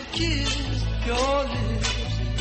kiss your lips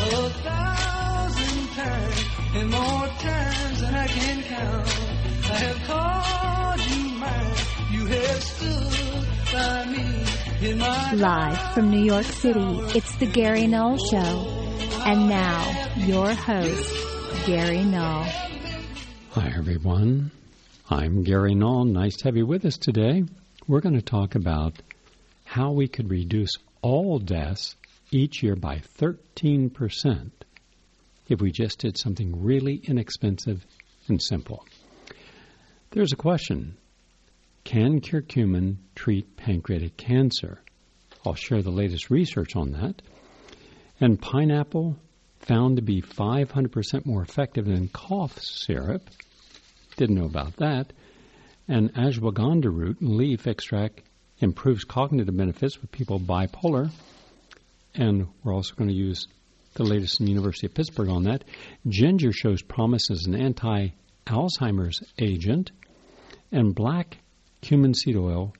1,000 times, and more times than I can count. I have called you mine. You have stood by me in my Live from New York City, it's the Gary Null Show. And now, your host, Gary Null. Hi, everyone. I'm Gary Null. Nice to have you with us today. We're going to talk about how we could reduce all deaths each year by 13% if we just did something really inexpensive and simple. There's a question. Can curcumin treat pancreatic cancer? I'll share the latest research on that. And pineapple found to be 500% more effective than cough syrup. Didn't know about that. And ashwagandha root and leaf extract improves cognitive benefits with people bipolar. And we're also going to use the latest from the University of Pittsburgh on that. Ginger shows promise as an anti-Alzheimer's agent. And black cumin seed oil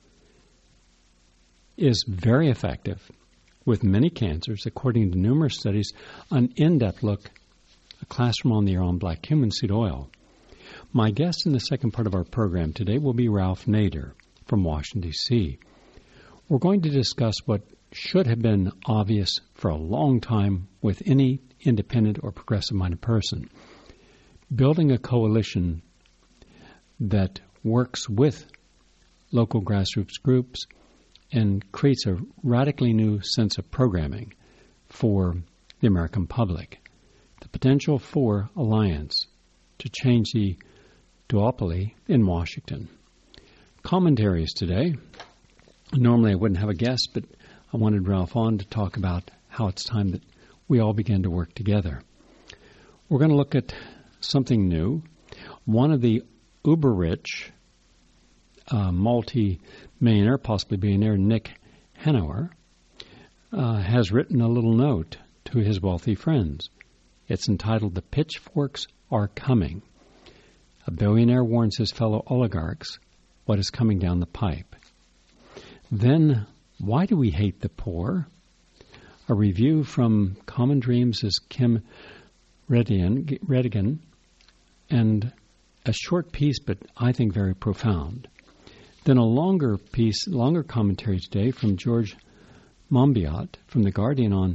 is very effective with many cancers, according to numerous studies. An in-depth look, a classroom on the air on black cumin seed oil. My guest in the second part of our program today will be Ralph Nader from Washington, D.C. We're going to discuss what should have been obvious for a long time with any independent or progressive-minded person. Building a coalition that works with local grassroots groups and creates a radically new sense of programming for the American public. The potential for alliance to change the duopoly in Washington. Commentaries today. Normally I wouldn't have a guest, but I wanted Ralph on to talk about how it's time that we all begin to work together. We're going to look at something new. One of the uber-rich multi-millionaire, possibly billionaire, Nick Hanauer, has written a little note to his wealthy friends. It's entitled, "The Pitchforks Are Coming." A billionaire warns his fellow oligarchs what is coming down the pipe. Then, why do we hate the poor? A review from Common Dreams' Kim Redigan, and a short piece, but I think very profound. Then a longer commentary today from George Monbiot from The Guardian on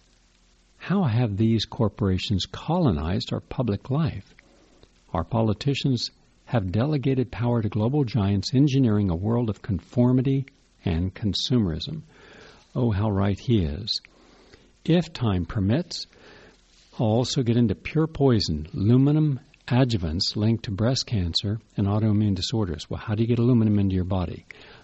how have these corporations colonized our public life. Our politicians have delegated power to global giants, engineering a world of conformity and consumerism. Oh, how right he is. If time permits, I'll also get into pure poison, aluminum adjuvants linked to breast cancer and autoimmune disorders. Well, how do you get aluminum into your body?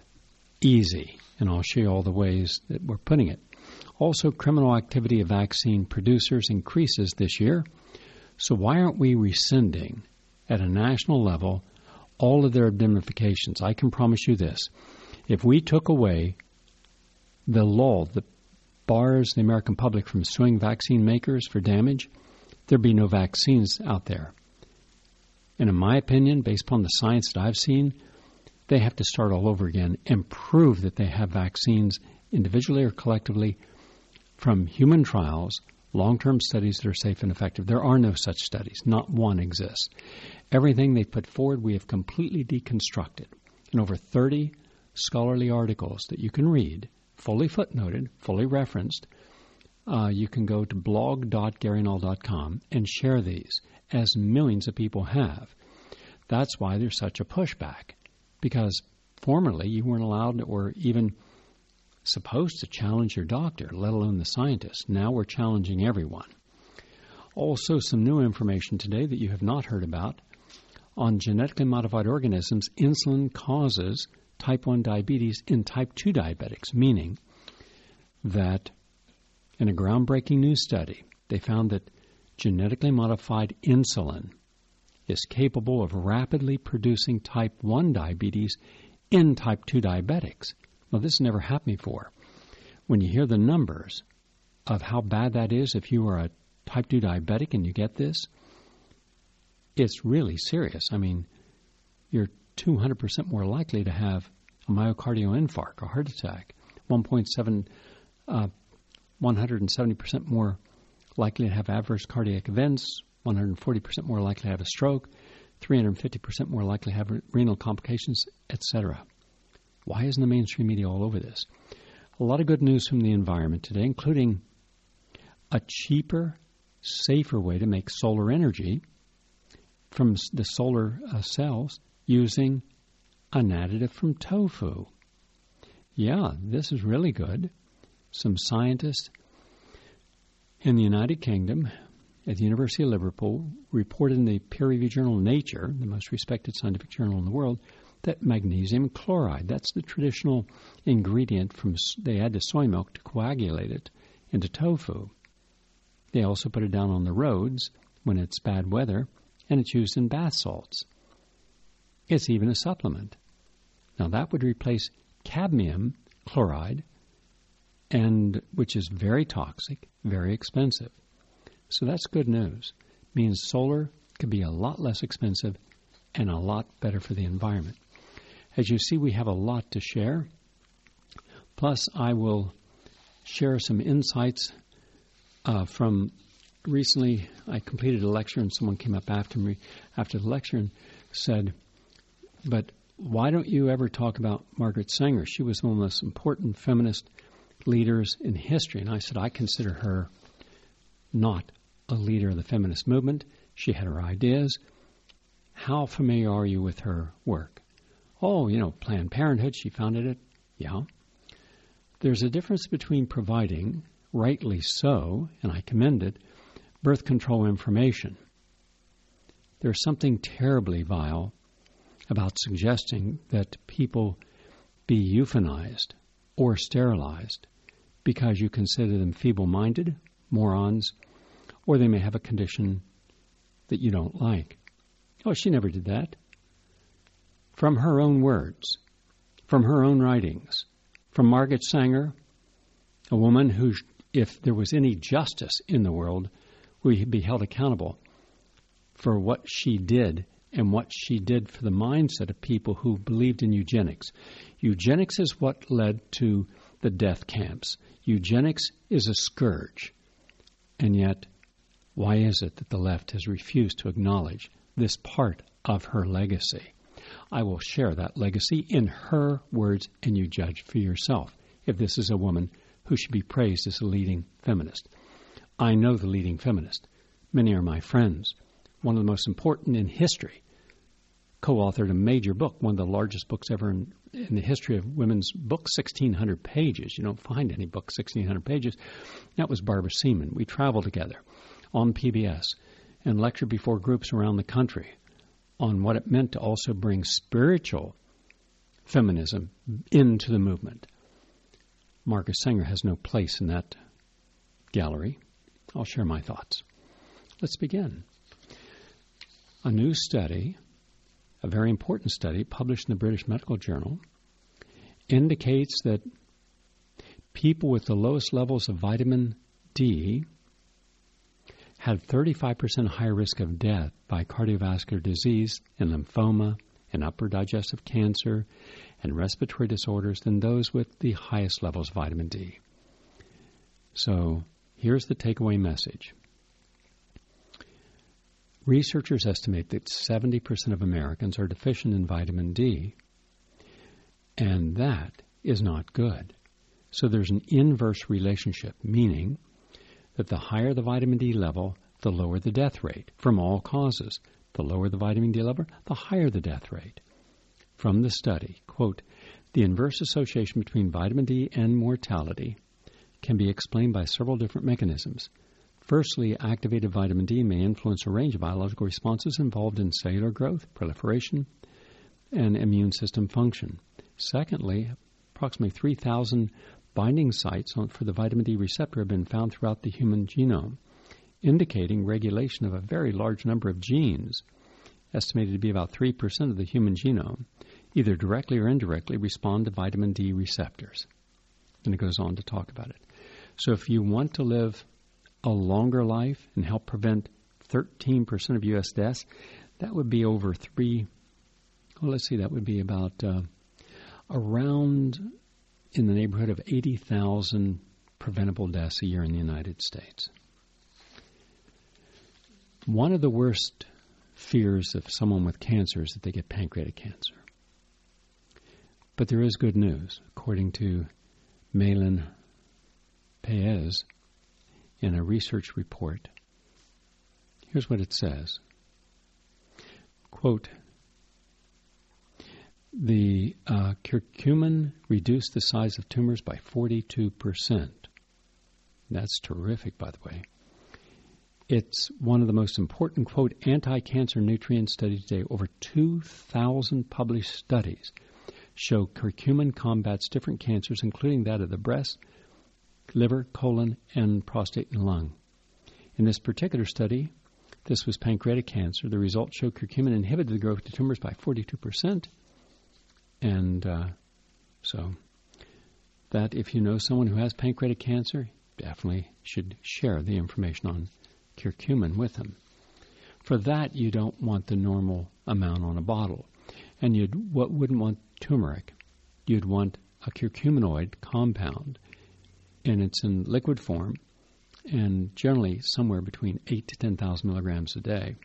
Easy, and I'll show you all the ways that we're putting it. Also, criminal activity of vaccine producers increases this year. So why aren't we rescinding at a national level all of their indemnifications? I can promise you this. If we took away the law that bars the American public from suing vaccine makers for damage, there'd be no vaccines out there. And in my opinion, based upon the science that I've seen, they have to start all over again and prove that they have vaccines individually or collectively from human trials, long-term studies that are safe and effective. There are no such studies. Not one exists. Everything they put forward, we have completely deconstructed. In over 30 scholarly articles that you can read, fully footnoted, fully referenced, you can go to blog.garynull.com and share these, as millions of people have. That's why there's such a pushback, because formerly you weren't allowed or even supposed to challenge your doctor, let alone the scientist. Now we're challenging everyone. Also, some new information today that you have not heard about on genetically modified organisms. Insulin causes type 1 diabetes in type 2 diabetics, meaning that in a groundbreaking new study, they found that genetically modified insulin is capable of rapidly producing type 1 diabetes in type 2 diabetics. Well, this has never happened before. When you hear the numbers of how bad that is if you are a type 2 diabetic and you get this, it's really serious. I mean, you're 200% more likely to have a myocardial infarct, a heart attack, 1.7 170% more likely to have adverse cardiac events, 140% more likely to have a stroke, 350% more likely to have renal complications, etc. Why isn't the mainstream media all over this? A lot of good news from the environment today, including a cheaper, safer way to make solar energy from the solar cells using an additive from tofu. Yeah, this is really good. Some scientists in the United Kingdom at the University of Liverpool reported in the peer-reviewed journal Nature, the most respected scientific journal in the world, that magnesium chloride, that's the traditional ingredient they add to soy milk to coagulate it into tofu. They also put it down on the roads when it's bad weather, and it's used in bath salts. It's even a supplement. Now that would replace cadmium chloride, and which is very toxic, very expensive. So that's good news. It means solar could be a lot less expensive and a lot better for the environment. As you see, we have a lot to share. Plus, I will share some insights from recently. I completed a lecture, and someone came up after me after the lecture and said, but why don't you ever talk about Margaret Sanger? She was one of the most important feminist leaders in history. And I said, I consider her not a leader of the feminist movement. She had her ideas. How familiar are you with her work? Oh, Planned Parenthood, she founded it. Yeah. There's a difference between providing, rightly so, and I commend it, birth control information. There's something terribly vile about suggesting that people be euthanized or sterilized because you consider them feeble-minded, morons, or they may have a condition that you don't like. Oh, she never did that. From her own words, from her own writings, from Margaret Sanger, a woman who, if there was any justice in the world, would be held accountable for what she did and what she did for the mindset of people who believed in eugenics. Eugenics is what led to the death camps. Eugenics is a scourge. And yet, why is it that the left has refused to acknowledge this part of her legacy? I will share that legacy in her words, and you judge for yourself if this is a woman who should be praised as a leading feminist. I know the leading feminist. Many are my friends. One of the most important in history, co-authored a major book, one of the largest books ever in the history of women's books, 1,600 pages. You don't find any book 1,600 pages. That was Barbara Seaman. We traveled together on PBS and lectured before groups around the country on what it meant to also bring spiritual feminism into the movement. Margaret Sanger has no place in that gallery. I'll share my thoughts. Let's begin. A new study, a very important study published in the British Medical Journal, indicates that people with the lowest levels of vitamin D had 35% higher risk of death by cardiovascular disease and lymphoma and upper digestive cancer and respiratory disorders than those with the highest levels of vitamin D. So here's the takeaway message. Researchers estimate that 70% of Americans are deficient in vitamin D, and that is not good. So there's an inverse relationship, meaning that the higher the vitamin D level, the lower the death rate from all causes. The lower the vitamin D level, the higher the death rate. From the study, quote, the inverse association between vitamin D and mortality can be explained by several different mechanisms. Firstly, activated vitamin D may influence a range of biological responses involved in cellular growth, proliferation, and immune system function. Secondly, approximately 3,000 binding sites for the vitamin D receptor have been found throughout the human genome, indicating regulation of a very large number of genes, estimated to be about 3% of the human genome, either directly or indirectly respond to vitamin D receptors. And it goes on to talk about it. So if you want to live a longer life and help prevent 13% of U.S. deaths, that would be over that would be about around in the neighborhood of 80,000 preventable deaths a year in the United States. One of the worst fears of someone with cancer is that they get pancreatic cancer. But there is good news. According to Malin Paez in a research report, here's what it says. Quote, the curcumin reduced the size of tumors by 42%. That's terrific, by the way. It's one of the most important, quote, anti-cancer nutrient studies today. Over 2,000 published studies show curcumin combats different cancers, including that of the breast, liver, colon, and prostate and lung. In this particular study, this was pancreatic cancer. The results show curcumin inhibited the growth of tumors by 42%. And so that if you know someone who has pancreatic cancer, definitely should share the information on curcumin with them. For that, you don't want the normal amount on a bottle. And you wouldn't want turmeric. You'd want a curcuminoid compound, and it's in liquid form, and generally somewhere between 8 to 10,000 milligrams a day.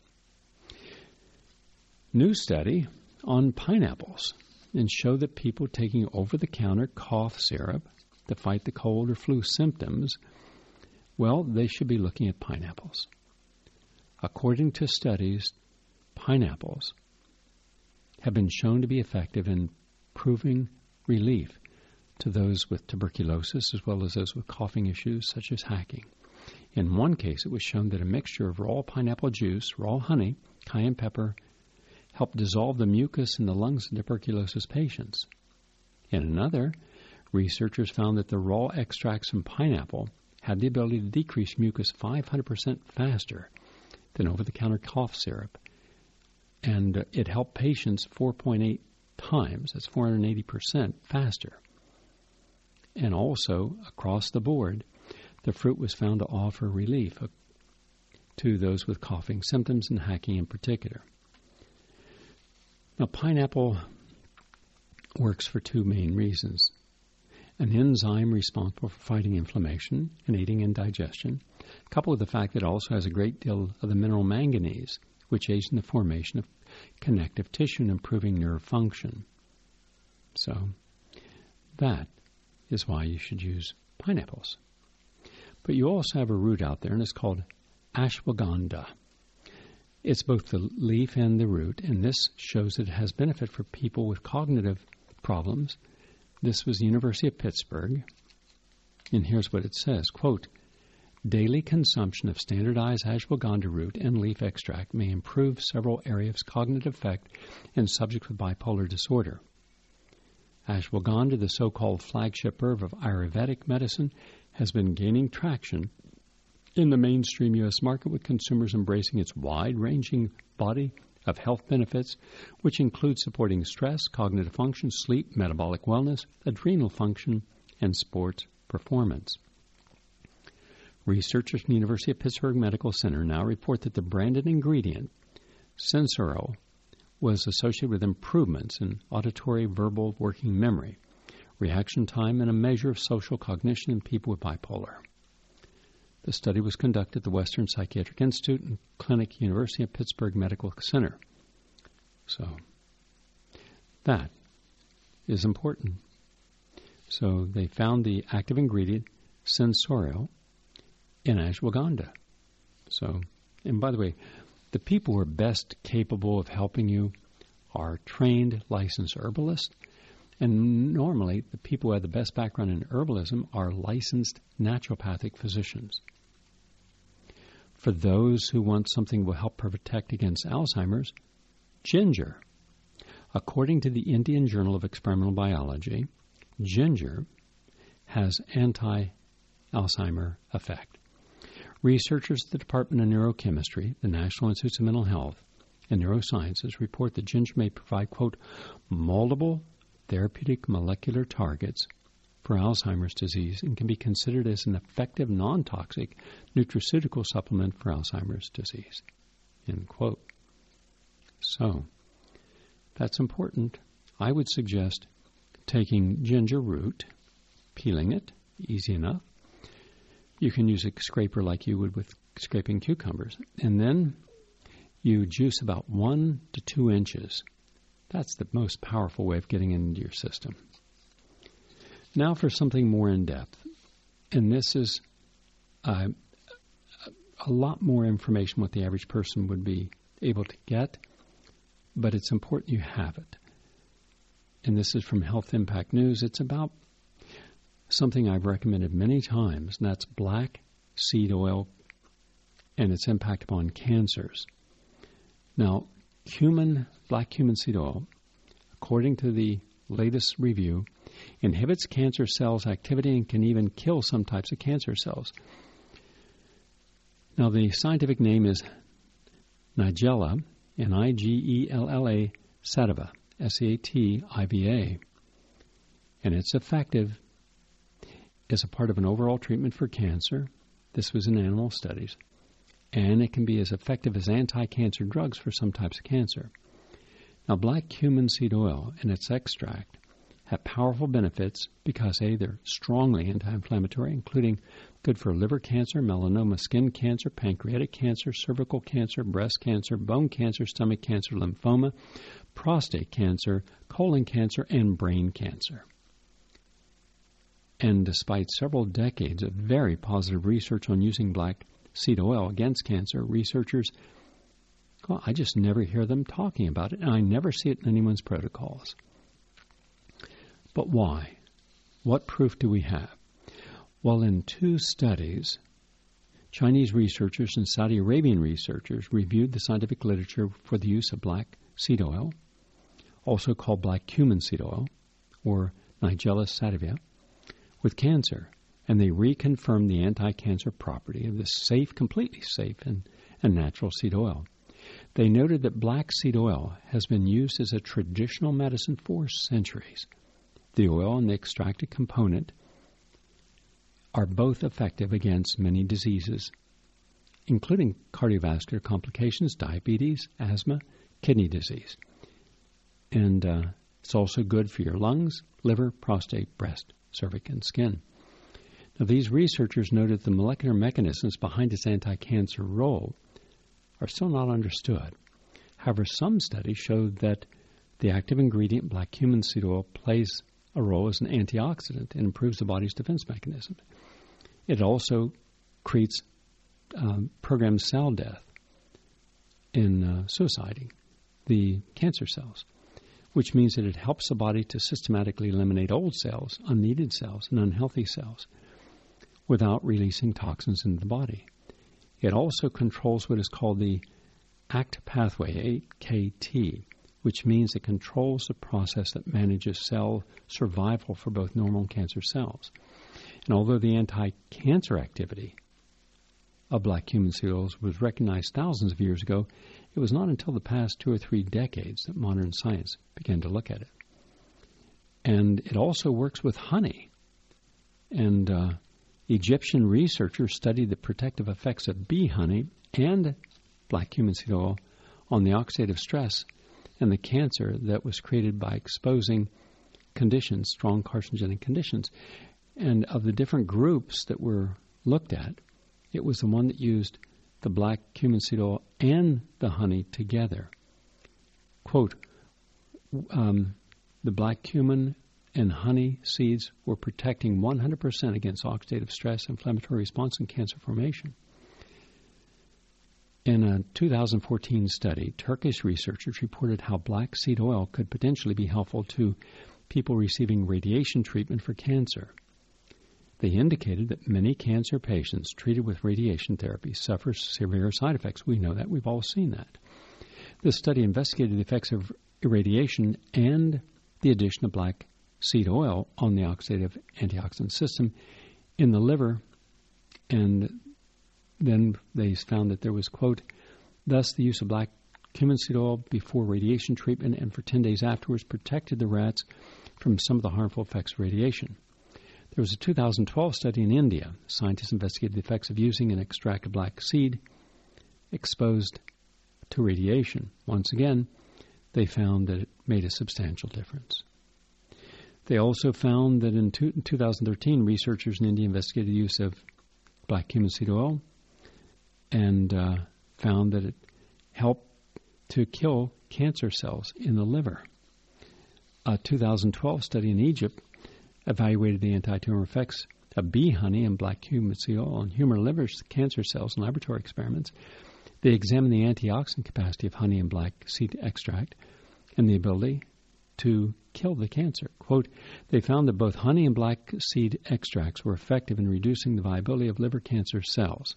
New study on pineapples, and show that people taking over-the-counter cough syrup to fight the cold or flu symptoms, well, they should be looking at pineapples. According to studies, pineapples have been shown to be effective in proving relief to those with tuberculosis as well as those with coughing issues such as hacking. In one case, it was shown that a mixture of raw pineapple juice, raw honey, cayenne pepper, helped dissolve the mucus in the lungs of tuberculosis patients. In another, researchers found that the raw extracts from pineapple had the ability to decrease mucus 500% faster than over-the-counter cough syrup, and it helped patients 4.8 times, that's 480% faster. And also, across the board, the fruit was found to offer relief to those with coughing symptoms and hacking in particular. Now, pineapple works for two main reasons. An enzyme responsible for fighting inflammation and aiding in digestion, coupled with the fact that it also has a great deal of the mineral manganese, which aids in the formation of connective tissue and improving nerve function. So that is why you should use pineapples. But you also have a root out there, and it's called ashwagandha. It's both the leaf and the root, and this shows that it has benefit for people with cognitive problems. This was the University of Pittsburgh, and here's what it says, quote, daily consumption of standardized ashwagandha root and leaf extract may improve several areas of cognitive effect in subjects with bipolar disorder. Ashwagandha, the so-called flagship herb of Ayurvedic medicine, has been gaining traction in the mainstream U.S. market, with consumers embracing its wide-ranging body of health benefits, which include supporting stress, cognitive function, sleep, metabolic wellness, adrenal function, and sports performance. Researchers from the University of Pittsburgh Medical Center now report that the branded ingredient, Sensoro, was associated with improvements in auditory verbal working memory, reaction time, and a measure of social cognition in people with bipolar. The study was conducted at the Western Psychiatric Institute and Clinic, University of Pittsburgh Medical Center. So that is important. So they found the active ingredient, Sensoro, in ashwagandha. So, and by the way, the people who are best capable of helping you are trained, licensed herbalists. And normally, the people who have the best background in herbalism are licensed naturopathic physicians. For those who want something that will help protect against Alzheimer's, ginger. According to the Indian Journal of Experimental Biology, ginger has anti-Alzheimer effect. Researchers at the Department of Neurochemistry, the National Institutes of Mental Health, and Neurosciences report that ginger may provide, quote, multiple therapeutic molecular targets for Alzheimer's disease and can be considered as an effective non-toxic nutraceutical supplement for Alzheimer's disease, end quote. So, that's important. I would suggest taking ginger root, peeling it, easy enough, You can use a scraper like you would with scraping cucumbers. And then you juice about 1 to 2 inches. That's the most powerful way of getting into your system. Now for something more in-depth. And this is a lot more information what the average person would be able to get, but it's important you have it. And this is from Health Impact News. It's about something I've recommended many times, and that's black seed oil and its impact upon cancers. Now, black cumin seed oil, according to the latest review, inhibits cancer cells' activity and can even kill some types of cancer cells. Now, the scientific name is Nigella, Nigella sativa, sativa, and it's effective as a part of an overall treatment for cancer. This was in animal studies. And it can be as effective as anti-cancer drugs for some types of cancer. Now, black cumin seed oil and its extract have powerful benefits because, A, they're strongly anti-inflammatory, including good for liver cancer, melanoma skin cancer, pancreatic cancer, cervical cancer, breast cancer, bone cancer, stomach cancer, lymphoma, prostate cancer, colon cancer, and brain cancer. And despite several decades of very positive research on using black seed oil against cancer, researchers, I just never hear them talking about it, and I never see it in anyone's protocols. But why? What proof do we have? Well, in 2 studies, Chinese researchers and Saudi Arabian researchers reviewed the scientific literature for the use of black seed oil, also called black cumin seed oil, or Nigella sativa, with cancer, and they reconfirmed the anti-cancer property of this safe, completely safe, and natural seed oil. They noted that black seed oil has been used as a traditional medicine for centuries. The oil and the extracted component are both effective against many diseases, including cardiovascular complications, diabetes, asthma, kidney disease. And it's also good for your lungs, liver, prostate, breast, cervix, and skin. Now, these researchers noted the molecular mechanisms behind its anti-cancer role are still not understood. However, some studies showed that the active ingredient, black cumin seed oil, plays a role as an antioxidant and improves the body's defense mechanism. It also programs cell death in suiciding the cancer cells, which means that it helps the body to systematically eliminate old cells, unneeded cells, and unhealthy cells without releasing toxins into the body. It also controls what is called the ACT pathway, AKT, which means it controls the process that manages cell survival for both normal and cancer cells. And although the anti-cancer activity of black cumin seed oils was recognized thousands of years ago, it was not until the past 2 or 3 decades that modern science began to look at it. And it also works with honey. And Egyptian researchers studied the protective effects of bee honey and black cumin seed oil on the oxidative stress and the cancer that was created by exposing conditions, strong carcinogenic conditions. And of the different groups that were looked at, it was the one that used the black cumin seed oil and the honey together. Quote, the black cumin and honey seeds were protecting 100% against oxidative stress, inflammatory response, and cancer formation. In a 2014 study, Turkish researchers reported how black seed oil could potentially be helpful to people receiving radiation treatment for cancer. They indicated that many cancer patients treated with radiation therapy suffer severe side effects. We know that. We've all seen that. This study investigated the effects of irradiation and the addition of black seed oil on the oxidative antioxidant system in the liver, and then they found that there was, quote, thus the use of black cumin seed oil before radiation treatment and for 10 days afterwards protected the rats from some of the harmful effects of radiation. There was a 2012 study in India. Scientists investigated the effects of using an extracted black seed exposed to radiation. Once again, they found that it made a substantial difference. They also found that in 2013, researchers in India investigated the use of black cumin seed oil and found that it helped to kill cancer cells in the liver. A 2012 study in Egypt evaluated the anti-tumor effects of bee honey and black cumin seed oil on human liver cancer cells in laboratory experiments. They examined the antioxidant capacity of honey and black seed extract and the ability to kill the cancer. Quote, they found that both honey and black seed extracts were effective in reducing the viability of liver cancer cells.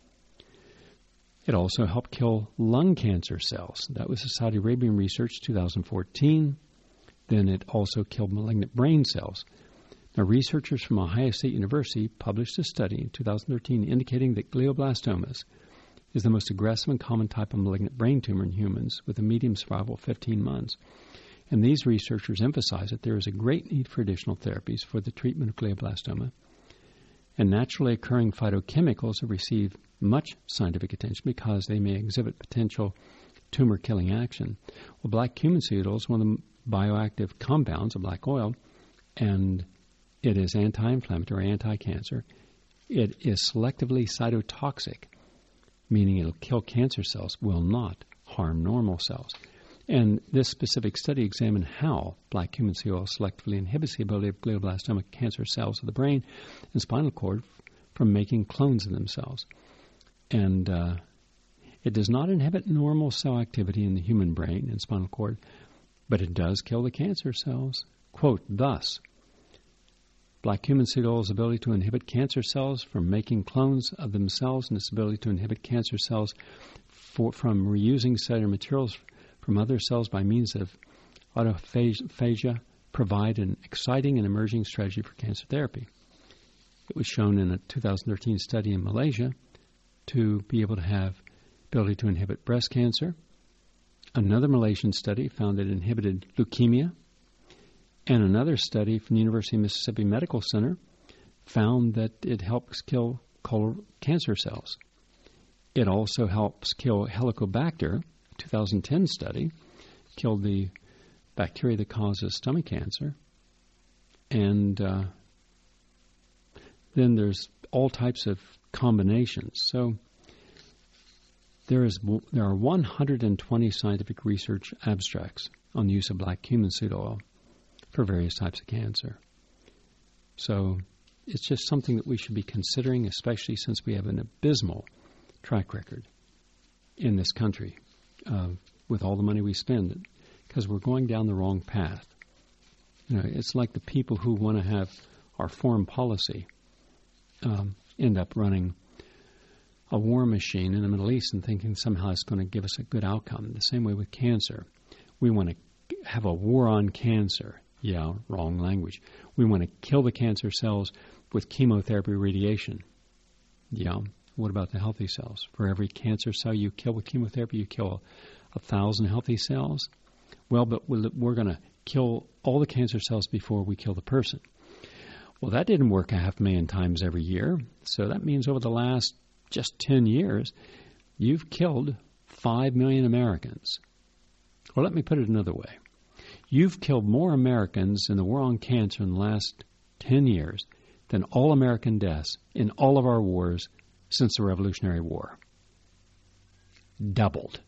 It also helped kill lung cancer cells. That was a Saudi Arabian research, 2014. Then it also killed malignant brain cells. Now, researchers from Ohio State University published a study in 2013 indicating that glioblastomas is the most aggressive and common type of malignant brain tumor in humans with a median survival of 15 months. And these researchers emphasize that there is a great need for additional therapies for the treatment of glioblastoma. And naturally occurring phytochemicals have received much scientific attention because they may exhibit potential tumor-killing action. Well, black cumin seed oil is one of the bioactive compounds of black oil, and it is anti-inflammatory, anti-cancer. It is selectively cytotoxic, meaning it'll kill cancer cells, will not harm normal cells. And this specific study examined how black cumin seed oil selectively inhibits the ability of glioblastoma cancer cells of the brain and spinal cord from making clones of themselves. And it does not inhibit normal cell activity in the human brain and spinal cord, but it does kill the cancer cells. Quote, thus, black cumin seed oil's ability to inhibit cancer cells from making clones of themselves and its ability to inhibit cancer cells from reusing cellular materials from other cells by means of autophagia provide an exciting and emerging strategy for cancer therapy. It was shown in a 2013 study in Malaysia to be able to have ability to inhibit breast cancer. Another Malaysian study found that it inhibited leukemia. And another study from the University of Mississippi Medical Center found that it helps kill cancer cells. It also helps kill Helicobacter. A 2010 study killed the bacteria that causes stomach cancer. And then there's all types of combinations. So there are 120 scientific research abstracts on the use of black cumin seed oil for various types of cancer. So it's just something that we should be considering, especially since we have an abysmal track record in this country with all the money we spend, because we're going down the wrong path. You know, it's like the people who want to have our foreign policy end up running a war machine in the Middle East and thinking somehow it's going to give us a good outcome. The same way with cancer. We want to have a war on cancer. Yeah, wrong language. We want to kill the cancer cells with chemotherapy radiation. Yeah, what about the healthy cells? For every cancer cell you kill with chemotherapy, you kill 1,000 healthy cells. Well, but we're going to kill all the cancer cells before we kill the person. Well, that didn't work 500,000 times every year. So that means over the last just 10 years, you've killed 5 million Americans. Or let me put it another way. You've killed more Americans in the war on cancer in the last 10 years than all American deaths in all of our wars since the Revolutionary War. Doubled.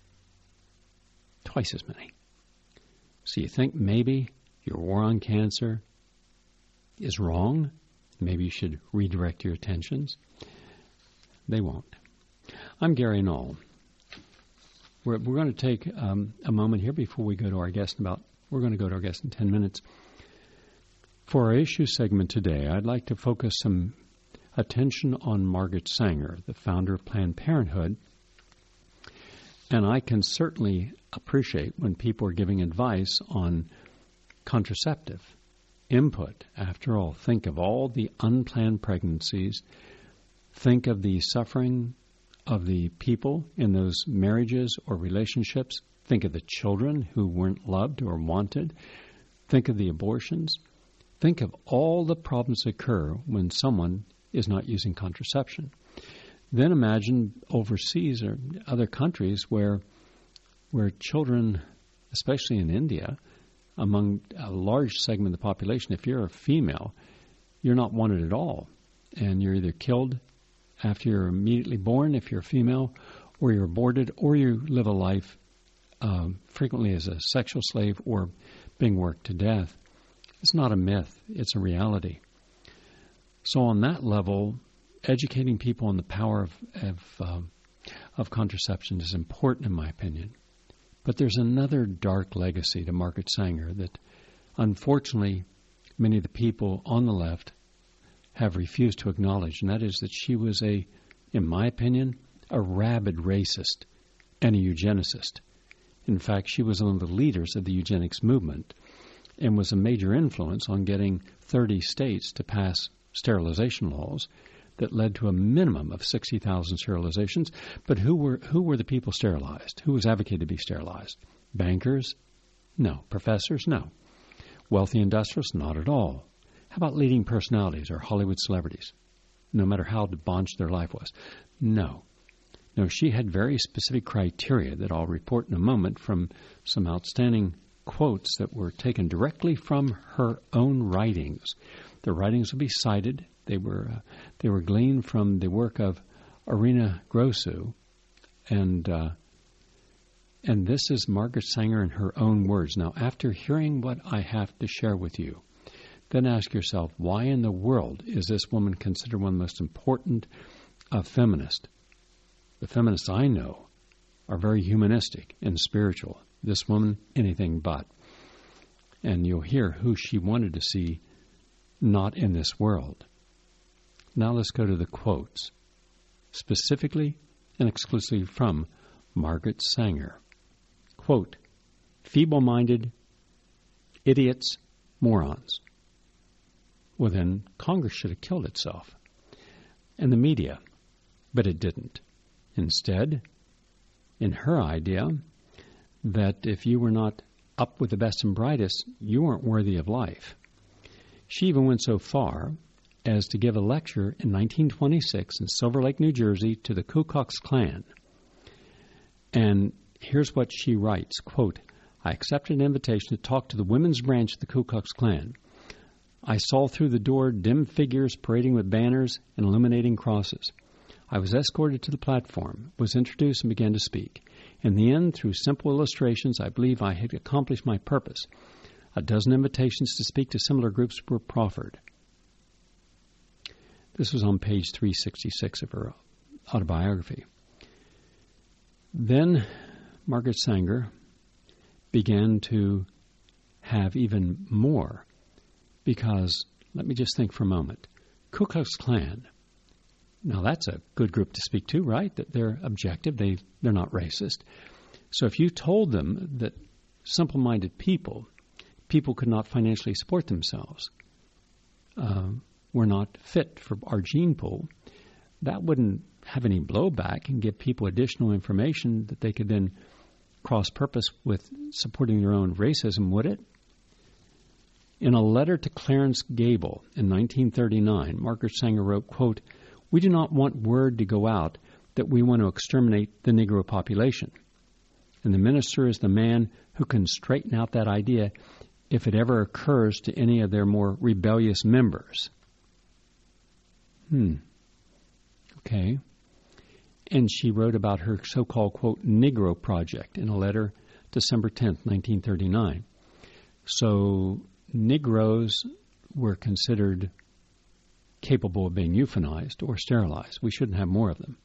Twice as many. So you think maybe your war on cancer is wrong? Maybe you should redirect your attentions? They won't. I'm Gary Null. We're going to take a moment here before we go to our guest we're going to go to our guest in 10 minutes. For our issue segment today, I'd like to focus some attention on Margaret Sanger, the founder of Planned Parenthood. And I can certainly appreciate when people are giving advice on contraceptive input. After all, think of all the unplanned pregnancies. Think of the suffering of the people in those marriages or relationships. Think of the children who weren't loved or wanted. Think of the abortions. Think of all the problems that occur when someone is not using contraception. Then imagine overseas or other countries where children, especially in India, among a large segment of the population, if you're a female, you're not wanted at all. And you're either killed after you're immediately born, if you're female, or you're aborted, or you live a life frequently as a sexual slave or being worked to death. It's not a myth. It's a reality. So on that level, educating people on the power of contraception is important, in my opinion. But there's another dark legacy to Margaret Sanger that, unfortunately, many of the people on the left have refused to acknowledge, and that is that she was in my opinion, a rabid racist and a eugenicist. In fact, she was one of the leaders of the eugenics movement and was a major influence on getting 30 states to pass sterilization laws that led to a minimum of 60,000 sterilizations. But who were the people sterilized? Who was advocated to be sterilized? Bankers? No. Professors? No. Wealthy industrialists? Not at all. How about leading personalities or Hollywood celebrities? No matter how debauched their life was. No. No, she had very specific criteria that I'll report in a moment from some outstanding quotes that were taken directly from her own writings. The writings will be cited. They were gleaned from the work of Irina Grosu, and this is Margaret Sanger in her own words. Now, after hearing what I have to share with you, then ask yourself, why in the world is this woman considered one of the most important feminists? The feminists I know are very humanistic and spiritual. This woman, anything but. And you'll hear who she wanted to see not in this world. Now let's go to the quotes, specifically and exclusively from Margaret Sanger. Quote, feeble-minded, idiots, morons. Well, then Congress should have killed itself. And the media, but it didn't. Instead, in her idea, that if you were not up with the best and brightest, you weren't worthy of life. She even went so far as to give a lecture in 1926 in Silver Lake, New Jersey, to the Ku Klux Klan. And here's what she writes, quote, I accepted an invitation to talk to the women's branch of the Ku Klux Klan. I saw through the door dim figures parading with banners and illuminating crosses. I was escorted to the platform, was introduced, and began to speak. In the end, through simple illustrations, I believe I had accomplished my purpose. A dozen invitations to speak to similar groups were proffered. This was on page 366 of her autobiography. Then Margaret Sanger began to have even more, because, let me just think for a moment, Ku Klux Klan, now that's a good group to speak to, right? That they're objective, they're not racist. So if you told them that simple-minded people could not financially support themselves, were not fit for our gene pool, that wouldn't have any blowback and give people additional information that they could then cross-purpose with supporting their own racism, would it? In a letter to Clarence Gable in 1939, Margaret Sanger wrote, quote, we do not want word to go out that we want to exterminate the Negro population. And the minister is the man who can straighten out that idea if it ever occurs to any of their more rebellious members. Okay. And she wrote about her so-called, quote, Negro Project in a letter December 10th, 1939. So Negroes were considered capable of being euthanized or sterilized. We shouldn't have more of them.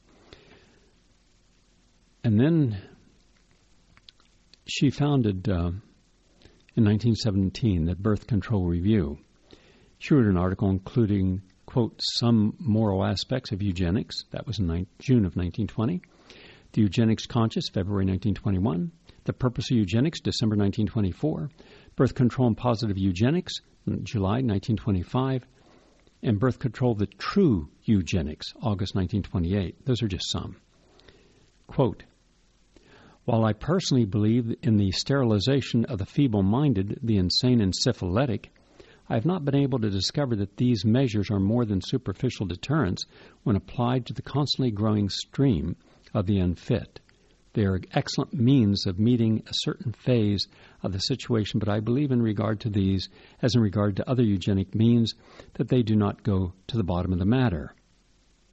And then she founded, in 1917, the Birth Control Review. She wrote an article including, quote, some moral aspects of eugenics. That was in June of 1920. The Eugenics Conscious, February 1921. The Purpose of Eugenics, December 1924. Birth Control and Positive Eugenics, July 1925. And Birth Control, the True Eugenics, August 1928. Those are just some. Quote, while I personally believe in the sterilization of the feeble-minded, the insane and syphilitic, I have not been able to discover that these measures are more than superficial deterrents when applied to the constantly growing stream of the unfit. They are excellent means of meeting a certain phase of the situation, but I believe in regard to these, as in regard to other eugenic means, that they do not go to the bottom of the matter.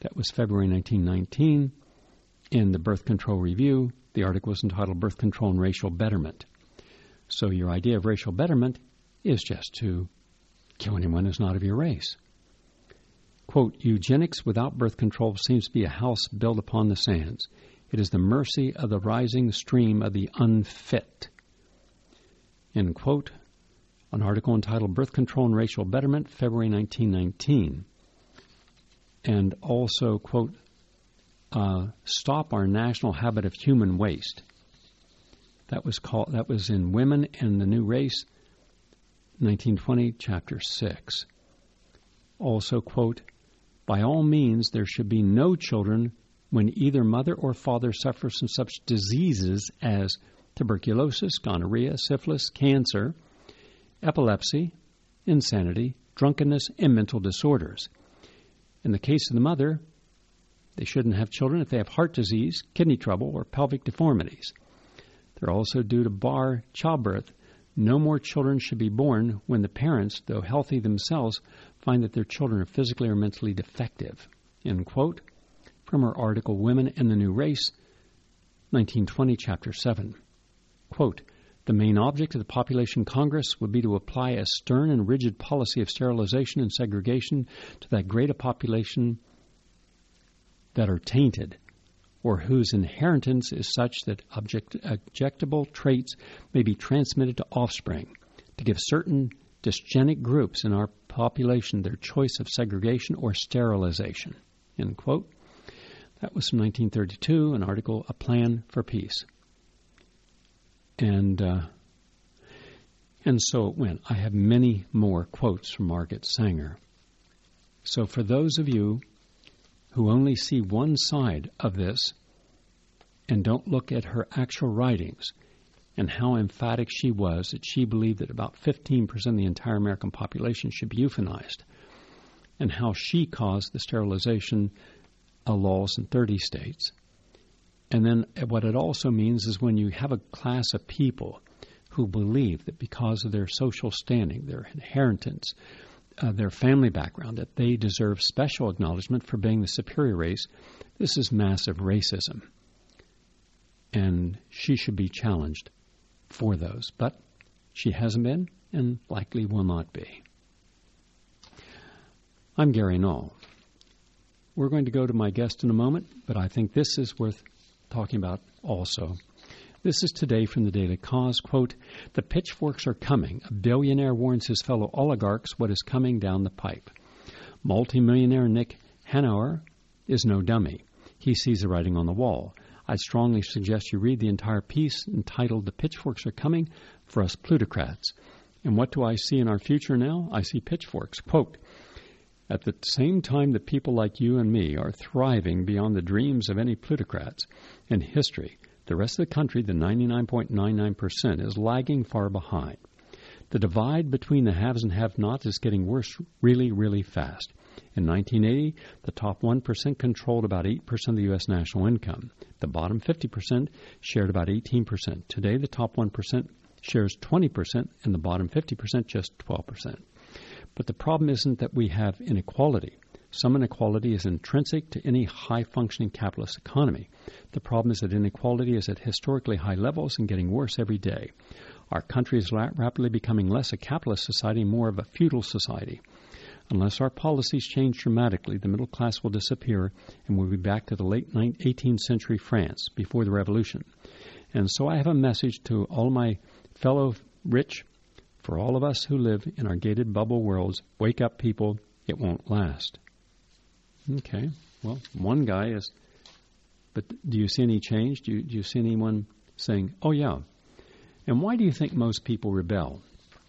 That was February 1919. In the Birth Control Review, the article was entitled Birth Control and Racial Betterment. So your idea of racial betterment is just to kill anyone who's not of your race. Quote, eugenics without birth control seems to be a house built upon the sands. It is the mercy of the rising stream of the unfit. End quote. An article entitled Birth Control and Racial Betterment, February 1919. And also, quote, Stop Our National Habit of Human Waste. That was in Women and the New Race, 1920, Chapter 6. Also, quote, by all means, there should be no children when either mother or father suffers from such diseases as tuberculosis, gonorrhea, syphilis, cancer, epilepsy, insanity, drunkenness, and mental disorders. In the case of the mother, they shouldn't have children if they have heart disease, kidney trouble, or pelvic deformities. They're also due to bar childbirth. No more children should be born when the parents, though healthy themselves, find that their children are physically or mentally defective. End quote. From her article, Women and the New Race, 1920, Chapter 7. Quote, the main object of the Population Congress would be to apply a stern and rigid policy of sterilization and segregation to that great a population that are tainted, or whose inheritance is such that objectable traits may be transmitted to offspring, to give certain dysgenic groups in our population their choice of segregation or sterilization. End quote. That was from 1932, an article, A Plan for Peace. And so it went. I have many more quotes from Margaret Sanger. So for those of you who only see one side of this and don't look at her actual writings and how emphatic she was that she believed that about 15% of the entire American population should be euthanized, and how she caused the sterilization laws in 30 states. And then what it also means is when you have a class of people who believe that because of their social standing, their inheritance, their family background, that they deserve special acknowledgement for being the superior race, this is massive racism. And she should be challenged for those. But she hasn't been and likely will not be. I'm Gary Null. We're going to go to my guest in a moment, but I think this is worth talking about also. This is today from the Daily Cause. Quote, the pitchforks are coming. A billionaire warns his fellow oligarchs what is coming down the pipe. Multimillionaire Nick Hanauer is no dummy. He sees the writing on the wall. I strongly suggest you read the entire piece entitled The Pitchforks Are Coming for Us Plutocrats. And what do I see in our future now? I see pitchforks. Quote, at the same time that people like you and me are thriving beyond the dreams of any plutocrats in history, the rest of the country, the 99.99%, is lagging far behind. The divide between the haves and have-nots is getting worse really, really fast. In 1980, the top 1% controlled about 8% of the U.S. national income. The bottom 50% shared about 18%. Today, the top 1% shares 20% and the bottom 50% just 12%. But the problem isn't that we have inequality. Some inequality is intrinsic to any high-functioning capitalist economy. The problem is that inequality is at historically high levels and getting worse every day. Our country is rapidly becoming less a capitalist society, more of a feudal society. Unless our policies change dramatically, the middle class will disappear and we'll be back to the late 18th century France, before the Revolution. And so I have a message to all my fellow rich, for all of us who live in our gated bubble worlds. Wake up, people. It won't last. Okay. Well, one guy is... But do you see any change? Do you see anyone saying, oh, yeah. And why do you think most people rebel?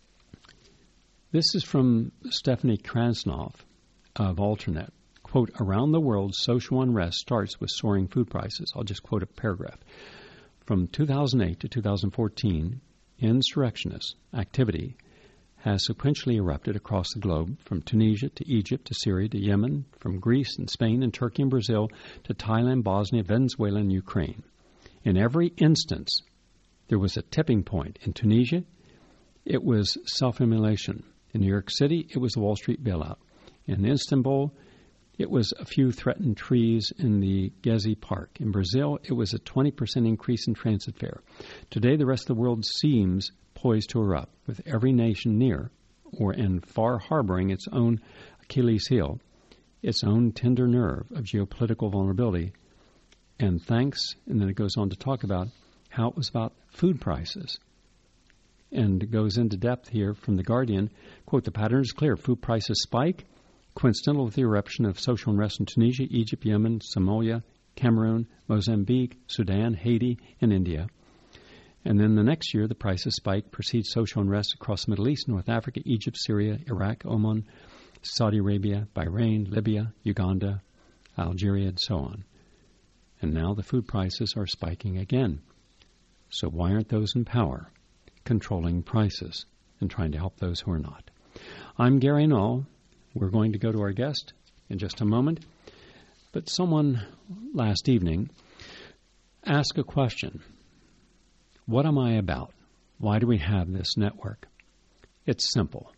This is from Stephanie Krasnov of Alternet. Quote, around the world, social unrest starts with soaring food prices. I'll just quote a paragraph. From 2008 to 2014, insurrectionist activity has sequentially erupted across the globe, from Tunisia to Egypt to Syria to Yemen, from Greece and Spain and Turkey and Brazil to Thailand, Bosnia, Venezuela, and Ukraine. In every instance, there was a tipping point. In Tunisia, it was self-immolation. In New York City, it was the Wall Street bailout. In Istanbul, it was a few threatened trees in the Gezi Park. In Brazil, it was a 20% increase in transit fare. Today, the rest of the world seems poised to erupt, with every nation near and far harboring its own Achilles heel, its own tender nerve of geopolitical vulnerability. And then it goes on to talk about how it was about food prices. And it goes into depth here from The Guardian. Quote, the pattern is clear. Food prices spike, coincidental with the eruption of social unrest in Tunisia, Egypt, Yemen, Somalia, Cameroon, Mozambique, Sudan, Haiti, and India. And then the next year, the prices spike, precedes social unrest across the Middle East, North Africa, Egypt, Syria, Iraq, Oman, Saudi Arabia, Bahrain, Libya, Uganda, Algeria, and so on. And now the food prices are spiking again. So why aren't those in power controlling prices and trying to help those who are not? I'm Gary Null. We're going to go to our guest in just a moment. But someone last evening asked a question. What am I about? Why do we have this network? It's simple.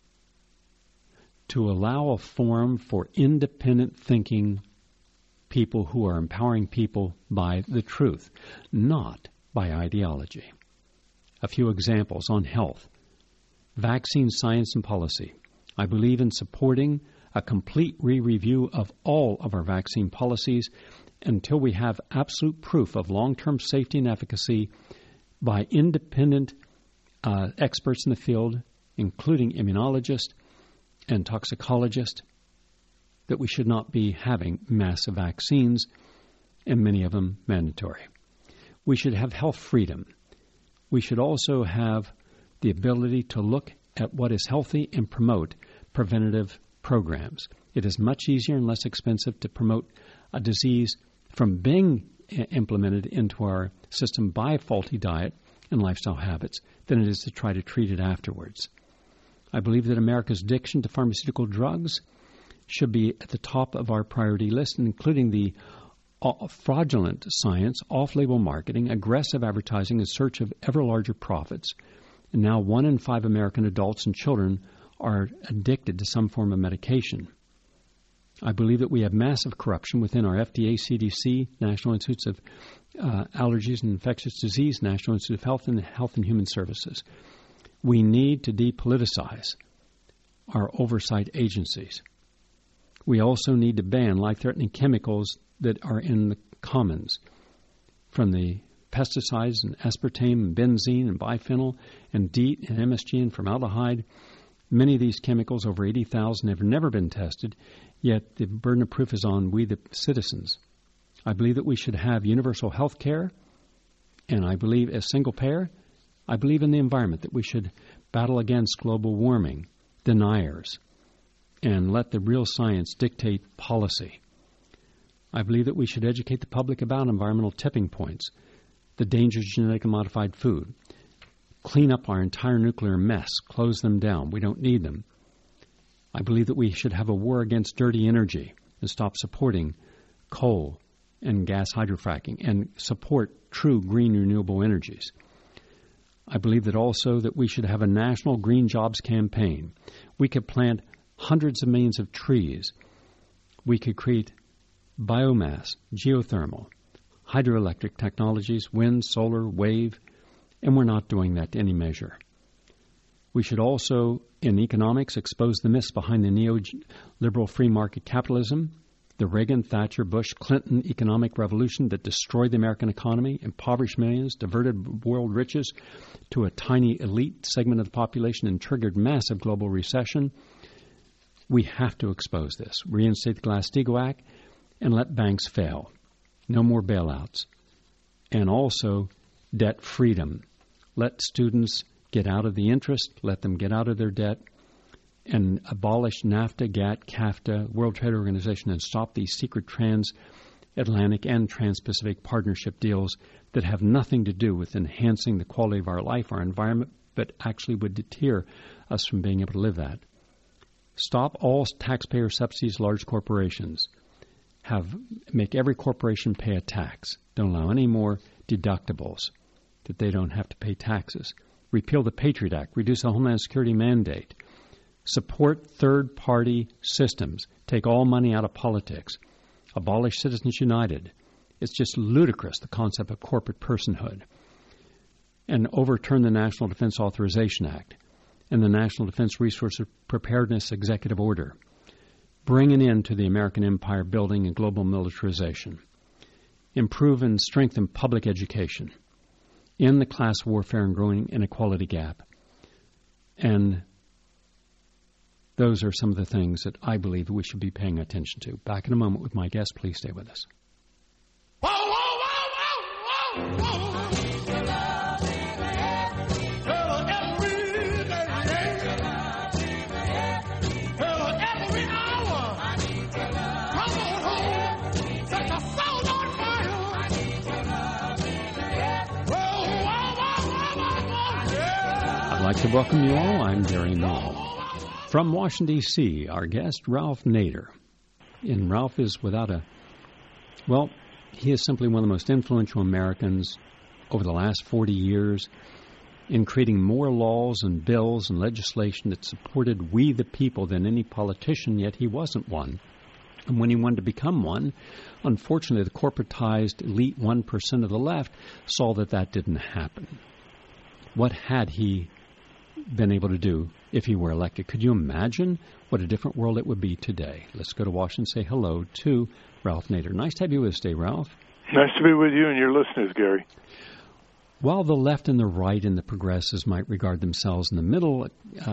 To allow a forum for independent thinking people who are empowering people by the truth, not by ideology. A few examples on health. Vaccine science and policy. I believe in supporting a complete re-review of all of our vaccine policies until we have absolute proof of long-term safety and efficacy by independent experts in the field, including immunologists and toxicologists, that we should not be having massive vaccines, and many of them mandatory. We should have health freedom. We should also have the ability to look at what is healthy and promote preventative programs. It is much easier and less expensive to promote a disease from being implemented into our system by a faulty diet and lifestyle habits than it is to try to treat it afterwards. I believe that America's addiction to pharmaceutical drugs should be at the top of our priority list, including the fraudulent science, off-label marketing, aggressive advertising in search of ever larger profits. And now 1 in 5 American adults and children are addicted to some form of medication. I believe that we have massive corruption within our FDA, CDC, National Institutes of Allergies and Infectious Disease, National Institute of Health, and Health and Human Services. We need to depoliticize our oversight agencies. We also need to ban life-threatening chemicals that are in the commons, from the pesticides and aspartame and benzene and biphenyl and DEET and MSG and formaldehyde. Many of these chemicals, over 80,000, have never been tested, yet the burden of proof is on we, the citizens. I believe that we should have universal health care, and I believe as single payer, I believe in the environment, that we should battle against global warming, deniers, and let the real science dictate policy. I believe that we should educate the public about environmental tipping points, the dangers of genetically modified food, clean up our entire nuclear mess, close them down. We don't need them. I believe that we should have a war against dirty energy and stop supporting coal and gas hydrofracking and support true green renewable energies. I believe that also that we should have a national green jobs campaign. We could plant hundreds of millions of trees. We could create biomass, geothermal, hydroelectric technologies, wind, solar, wave, and we're not doing that to any measure. We should also, in economics, expose the myths behind the neoliberal free market capitalism, the Reagan, Thatcher, Bush, Clinton economic revolution that destroyed the American economy, impoverished millions, diverted world riches to a tiny elite segment of the population, and triggered massive global recession. We have to expose this, reinstate the Glass-Steagall Act, and let banks fail. No more bailouts. And also debt freedom. Let students get out of the interest, let them get out of their debt, and abolish NAFTA, GATT, CAFTA, World Trade Organization, and stop these secret transatlantic and trans-Pacific partnership deals that have nothing to do with enhancing the quality of our life, our environment, but actually would deter us from being able to live that. Stop all taxpayer subsidies, large corporations. Make every corporation pay a tax. Don't allow any more deductibles that they don't have to pay taxes. Repeal the Patriot Act. Reduce the Homeland Security mandate. Support third-party systems. Take all money out of politics. Abolish Citizens United. It's just ludicrous, the concept of corporate personhood. And overturn the National Defense Authorization Act and the National Defense Resource Preparedness Executive Order. Bring an end to the American empire building and global militarization. Improve and strengthen public education. End the class warfare and growing inequality gap. And those are some of the things that I believe we should be paying attention to. Back in a moment with my guest. Please stay with us. I'd like to welcome you all. I'm Gary Null. From Washington, D.C., our guest, Ralph Nader. And Ralph is he is simply one of the most influential Americans over the last 40 years in creating more laws and bills and legislation that supported we the people than any politician, yet he wasn't one. And when he wanted to become one, unfortunately, the corporatized elite 1% of the left saw that didn't happen. What had he been able to do if he were elected? Could you imagine what a different world it would be today? Let's go to Washington and say hello to Ralph Nader. Nice to have you with us today, Ralph. Nice to be with you and your listeners, Gary. While the left and the right and the progressives might regard themselves in the middle,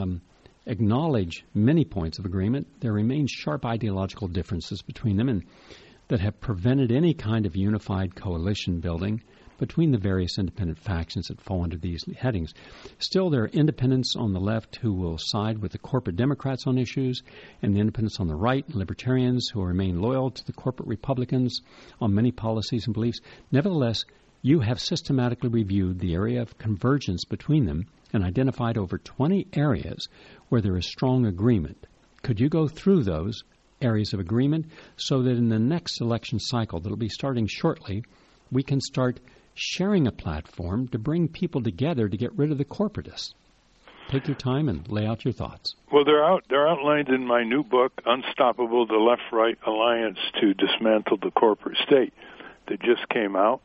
acknowledge many points of agreement, there remain sharp ideological differences between them and that have prevented any kind of unified coalition building between the various independent factions that fall under these headings. Still, there are independents on the left who will side with the corporate Democrats on issues, and the independents on the right, libertarians who will remain loyal to the corporate Republicans on many policies and beliefs. Nevertheless, you have systematically reviewed the area of convergence between them and identified over 20 areas where there is strong agreement. Could you go through those areas of agreement so that in the next election cycle that will be starting shortly, we can start sharing a platform to bring people together to get rid of the corporatists? Take your time and lay out your thoughts. Well, they're outlined in my new book, Unstoppable, the Left-Right Alliance to Dismantle the Corporate State, that just came out.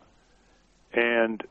And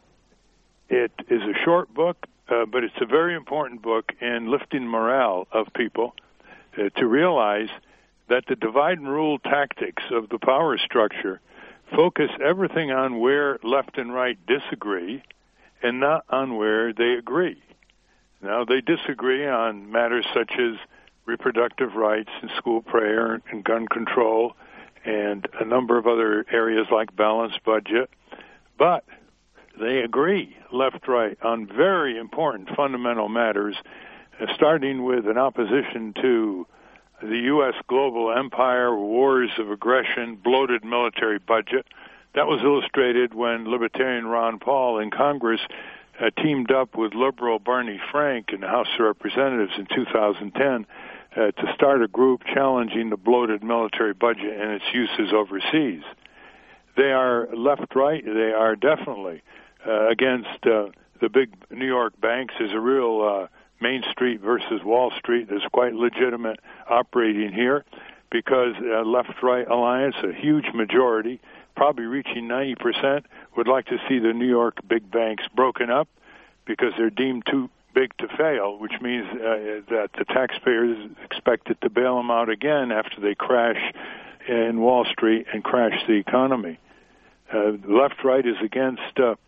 it is a short book, but it's a very important book in lifting morale of people to realize that the divide and rule tactics of the power structure focus everything on where left and right disagree and not on where they agree. Now, they disagree on matters such as reproductive rights and school prayer and gun control and a number of other areas like balanced budget, but they agree, left-right, on very important fundamental matters, starting with an opposition to the U.S. global empire, wars of aggression, bloated military budget. That was illustrated when Libertarian Ron Paul in Congress teamed up with liberal Barney Frank in the House of Representatives in 2010 to start a group challenging the bloated military budget and its uses overseas. They are left-right. They are definitely against the big New York banks. Is a real Main Street versus Wall Street that's quite legitimate operating here because left-right alliance, a huge majority, probably reaching 90%, would like to see the New York big banks broken up because they're deemed too big to fail, which means that the taxpayers expected to bail them out again after they crash in Wall Street and crash the economy. Left-right is against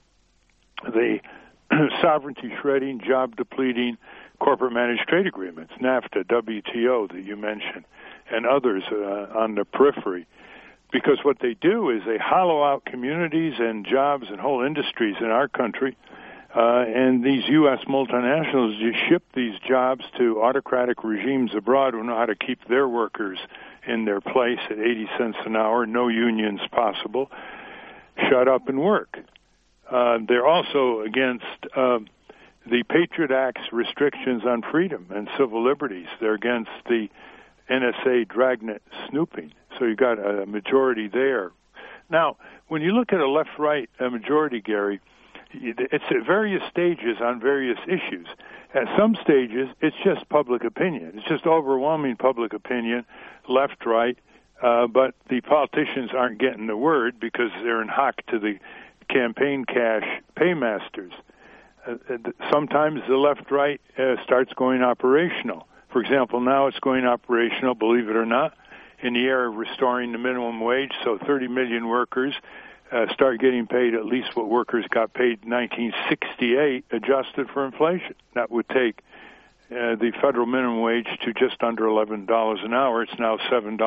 the sovereignty shredding, job depleting, corporate managed trade agreements, NAFTA, WTO that you mentioned, and others on the periphery. Because what they do is they hollow out communities and jobs and whole industries in our country, and these U.S. multinationals just ship these jobs to autocratic regimes abroad who know how to keep their workers in their place at 80 cents an hour, no unions possible, shut up and work. They're also against the Patriot Act's restrictions on freedom and civil liberties. They're against the NSA dragnet snooping. So you got a majority there. Now, when you look at a left-right majority, Gary, it's at various stages on various issues. At some stages, it's just public opinion. It's just overwhelming public opinion, left, right, but the politicians aren't getting the word because they're in hock to the campaign cash paymasters. Sometimes the left-right starts going operational. For example, now it's going operational, believe it or not, in the area of restoring the minimum wage, so 30 million workers start getting paid at least what workers got paid in 1968, adjusted for inflation. That would take the federal minimum wage to just under $11 an hour. It's now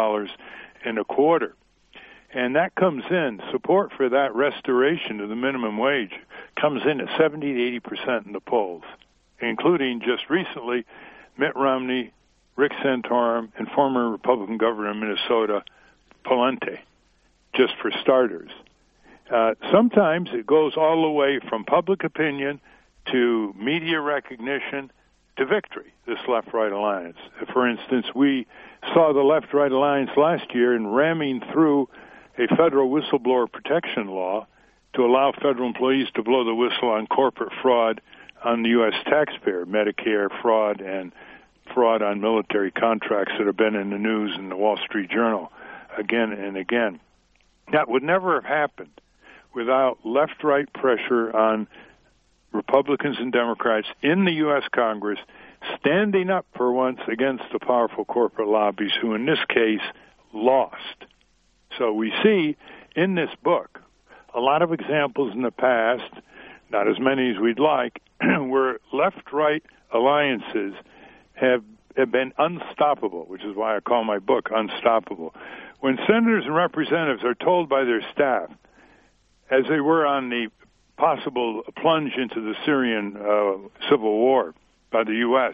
$7.25. And that comes in, support for that restoration of the minimum wage comes in at 70 to 80% in the polls, including just recently Mitt Romney, Rick Santorum, and former Republican governor of Minnesota, Pawlenty, just for starters. Sometimes it goes all the way from public opinion to media recognition to victory, this left-right alliance. For instance, we saw the left-right alliance last year in ramming through a federal whistleblower protection law to allow federal employees to blow the whistle on corporate fraud on the U.S. taxpayer, Medicare fraud and fraud on military contracts that have been in the news in the Wall Street Journal again and again. That would never have happened without left-right pressure on Republicans and Democrats in the U.S. Congress standing up for once against the powerful corporate lobbies who, in this case, lost. So we see in this book a lot of examples in the past, not as many as we'd like, where left-right alliances have been unstoppable, which is why I call my book Unstoppable. When senators and representatives are told by their staff, as they were on the possible plunge into the Syrian civil war by the U.S.,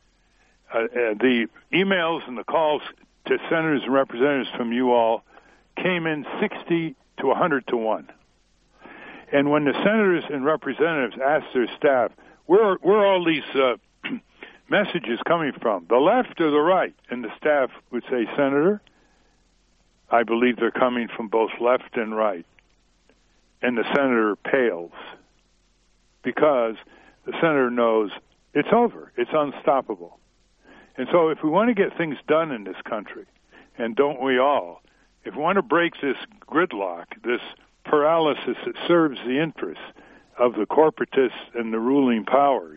the emails and the calls to senators and representatives from you all came in 60 to 100 to 1. And when the senators and representatives asked their staff, where are all these messages coming from, the left or the right? And the staff would say, Senator, I believe they're coming from both left and right. And the senator pales because the senator knows it's over. It's unstoppable. And so if we want to get things done in this country, and don't we all, if we want to break this gridlock, this paralysis that serves the interests of the corporatists and the ruling powers,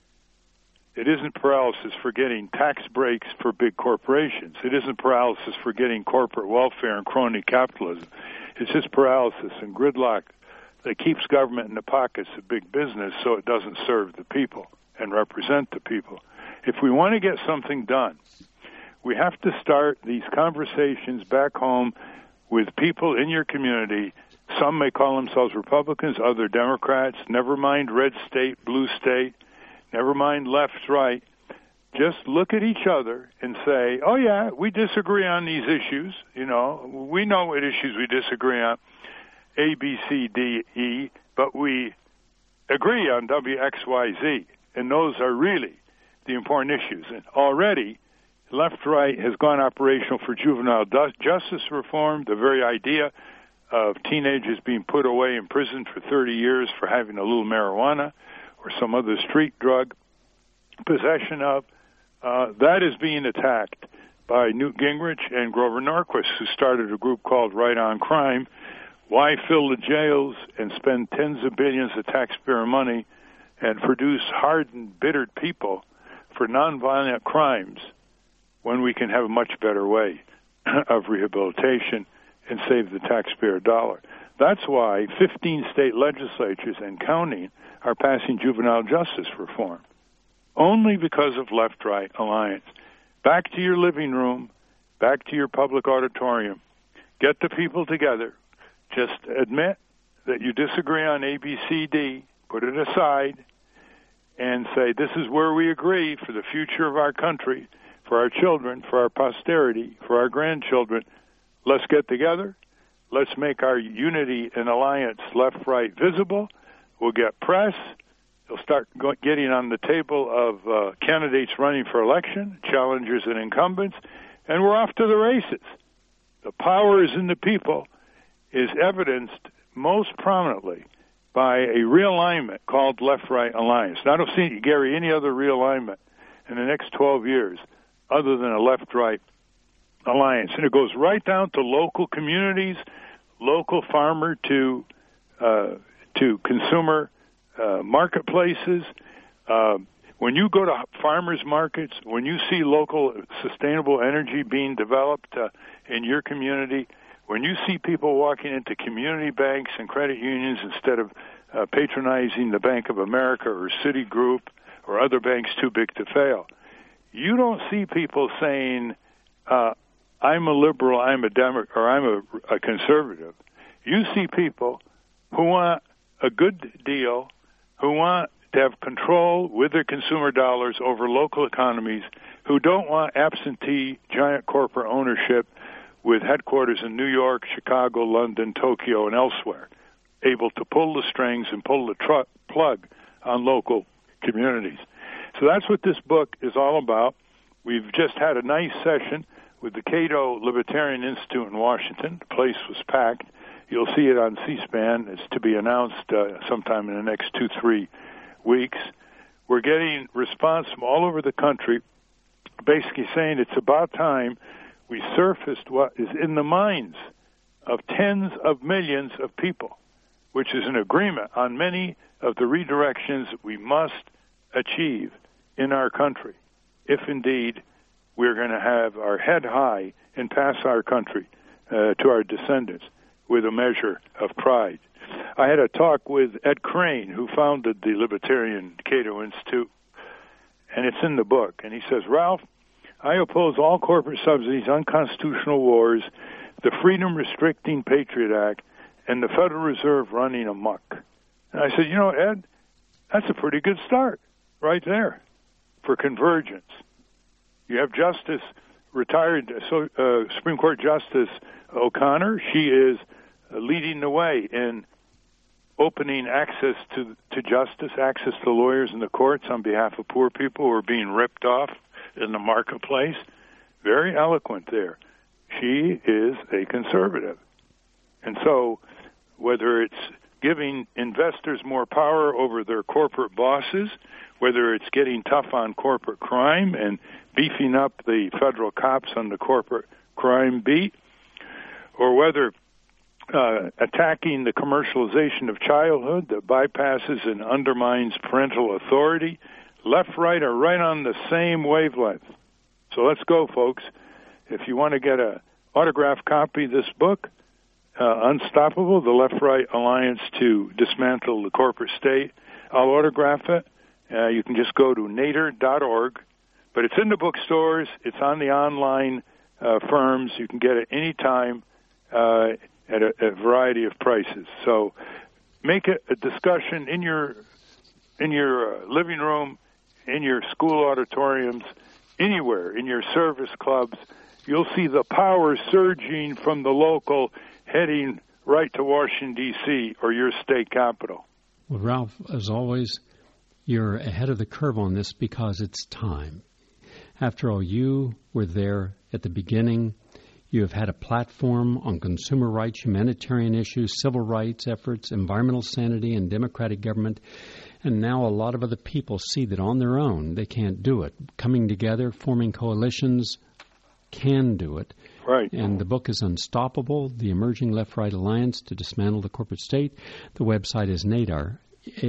it isn't paralysis for getting tax breaks for big corporations. It isn't paralysis for getting corporate welfare and crony capitalism. It's just paralysis and gridlock that keeps government in the pockets of big business so it doesn't serve the people and represent the people. If we want to get something done, we have to start these conversations back home with people in your community. Some may call themselves Republicans, other Democrats, never mind red state, blue state, never mind left, right. Just look at each other and say, oh, yeah, we disagree on these issues. You know, we know what issues we disagree on, A, B, C, D, E, but we agree on W, X, Y, Z. And those are really the important issues. And already, left-right has gone operational for juvenile justice reform, the very idea of teenagers being put away in prison for 30 years for having a little marijuana or some other street drug, possession of. That is being attacked by Newt Gingrich and Grover Norquist, who started a group called Right on Crime. Why fill the jails and spend tens of billions of taxpayer money and produce hardened, bittered people for nonviolent crimes when we can have a much better way of rehabilitation and save the taxpayer dollar? That's why 15 state legislatures and counting are passing juvenile justice reform, only because of left-right alliance. Back to your living room, back to your public auditorium. Get the people together. Just admit that you disagree on A, B, C, D. Put it aside and say, this is where we agree for the future of our country, for our children, for our posterity, for our grandchildren. Let's get together. Let's make our unity and alliance left-right visible. We'll get press. They'll start getting on the table of candidates running for election, challengers and incumbents, and we're off to the races. The power is in the people is evidenced most prominently by a realignment called Left-Right Alliance. And I don't see, Gary, any other realignment in the next 12 years other than a Left-Right Alliance. And it goes right down to local communities, local farmer to consumer marketplaces. When you go to farmers markets, when you see local sustainable energy being developed in your community, when you see people walking into community banks and credit unions instead of patronizing the Bank of America or Citigroup or other banks too big to fail, you don't see people saying, I'm a liberal, I'm a Democrat, or I'm a conservative. You see people who want a good deal, who want to have control with their consumer dollars over local economies, who don't want absentee giant corporate ownership with headquarters in New York, Chicago, London, Tokyo, and elsewhere, able to pull the strings and pull the plug on local communities. So that's what this book is all about. We've just had a nice session with the Cato Libertarian Institute in Washington. The place was packed. You'll see it on C-SPAN. It's to be announced sometime in the next 2-3 weeks. We're getting response from all over the country basically saying it's about time we surfaced what is in the minds of tens of millions of people, which is an agreement on many of the redirections that we must achieve in our country, if indeed we're going to have our head high and pass our country to our descendants with a measure of pride. I had a talk with Ed Crane, who founded the Libertarian Cato Institute, and it's in the book. And he says, Ralph, I oppose all corporate subsidies, unconstitutional wars, the freedom-restricting Patriot Act, and the Federal Reserve running amok. And I said, Ed, that's a pretty good start right there for convergence. You have retired Supreme Court Justice O'Connor. She is leading the way in opening access to justice, access to lawyers in the courts on behalf of poor people who are being ripped off in the marketplace. Very eloquent there. She is a conservative. And so whether it's giving investors more power over their corporate bosses, whether it's getting tough on corporate crime and beefing up the federal cops on the corporate crime beat, or whether attacking the commercialization of childhood that bypasses and undermines parental authority, left, right, are right on the same wavelength. So let's go, folks. If you want to get an autographed copy of this book, Unstoppable, the Left-Right Alliance to Dismantle the Corporate State, I'll autograph it. You can just go to nader.org. But it's in the bookstores. It's on the online firms. You can get it any time at a variety of prices. So make it a discussion in your living room, in your school auditoriums, anywhere, in your service clubs. You'll see the power surging from the local, heading right to Washington, D.C., or your state capital. Well, Ralph, as always, you're ahead of the curve on this because it's time. After all, you were there at the beginning. You have had a platform on consumer rights, humanitarian issues, civil rights efforts, environmental sanity, and democratic government. And now a lot of other people see that on their own they can't do it. Coming together, forming coalitions, can do it. Right. And the book is Unstoppable, the Emerging Left-Right Alliance to Dismantle the Corporate State. The website is NADER,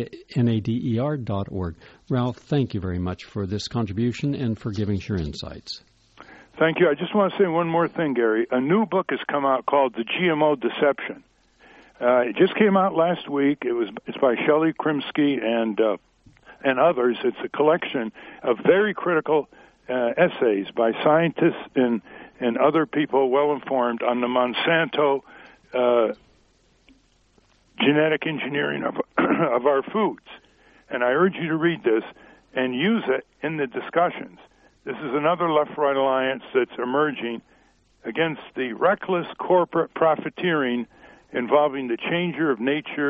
NADER.org. Ralph, thank you very much for this contribution and for giving us your insights. Thank you. I just want to say one more thing, Gary. A new book has come out called The GMO Deception. It just came out last week. It's by Shelley Krimsky and others. It's a collection of very critical essays by scientists and other people well informed on the Monsanto genetic engineering of our foods. And I urge you to read this and use it in the discussions. This is another left-right alliance that's emerging against the reckless corporate profiteering involving the changing of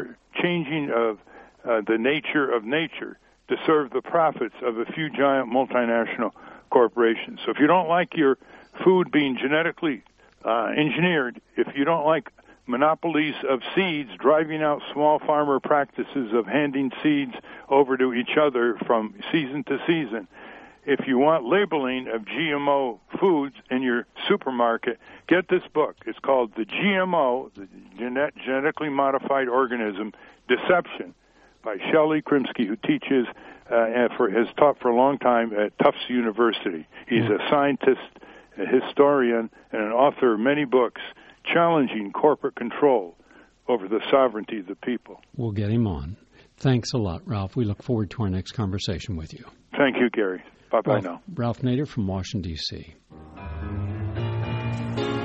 the nature of nature to serve the profits of a few giant multinational corporations. So if you don't like your food being genetically engineered, if you don't like monopolies of seeds, driving out small farmer practices of handing seeds over to each other from season to season. If you want labeling of GMO foods in your supermarket, get this book. It's called The GMO, the Genetically Modified Organism Deception, by Shelley Krimsky, who teaches has taught for a long time at Tufts University. He's a scientist, a historian, and an author of many books challenging corporate control over the sovereignty of the people. We'll get him on. Thanks a lot, Ralph. We look forward to our next conversation with you. Thank you, Gary. Bye-bye now. Ralph Nader from Washington, D.C.